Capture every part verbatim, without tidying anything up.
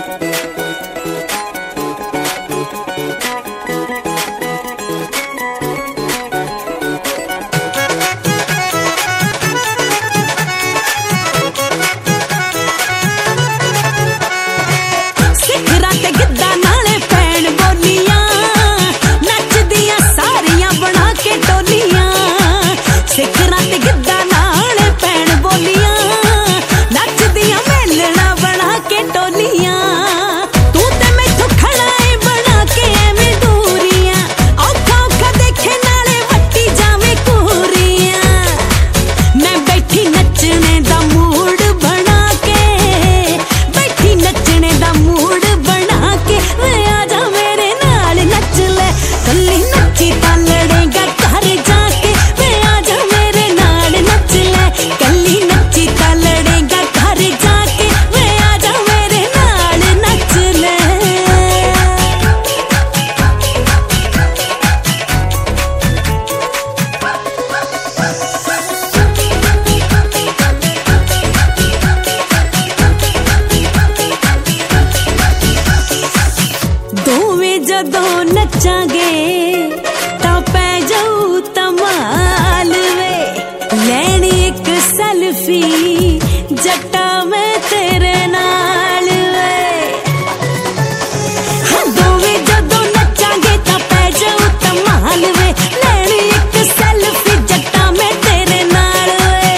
जदों नचांगे तां पै जाऊ तमाल वे, लैनी एक सेल्फी जट्टा मैं तेरे नाल वे। दोवें जदों नचांगे तां पै जाऊ तमाल वे, लैनी एक सेल्फी जट्टा मैं तेरे नाल वे।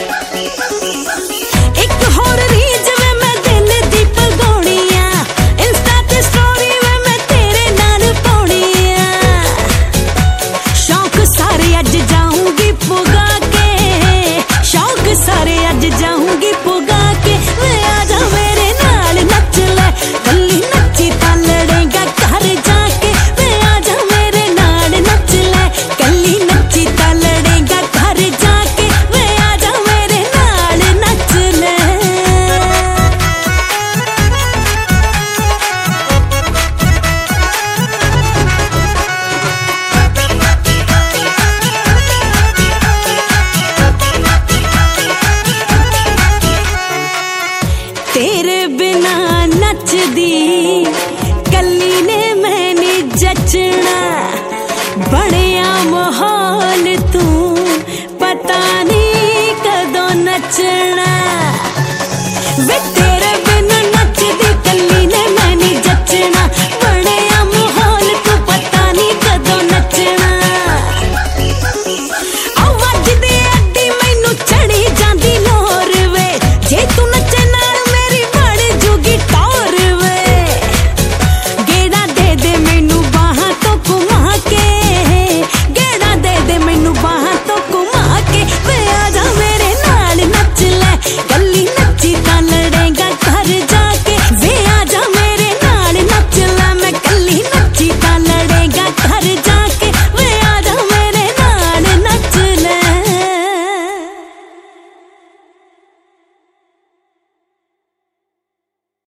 एक होर रीज वे मैं दिल दी पगाउणी आ, इंस्टा ते स्टोरी वे मैं तेरे नाल पाउणी आ। शौक सारे अज जाऊंगी पुगा के, शौक सारे अज जाऊंगी पुगा के, वे आजा मेरे नाल नच ले, कल्ली नच्ची तां लड़ेगा घर जाके। वे आजा मेरे नाल नच ले, कल्ली नच्ची तां लड़ेगा घर जाके। वे आजा मेरे नाल नच ले। तेरे बिना नचदी कल्ली ने मैंने जचना, बड़िया माहौल तू पता नहीं कदों नचना।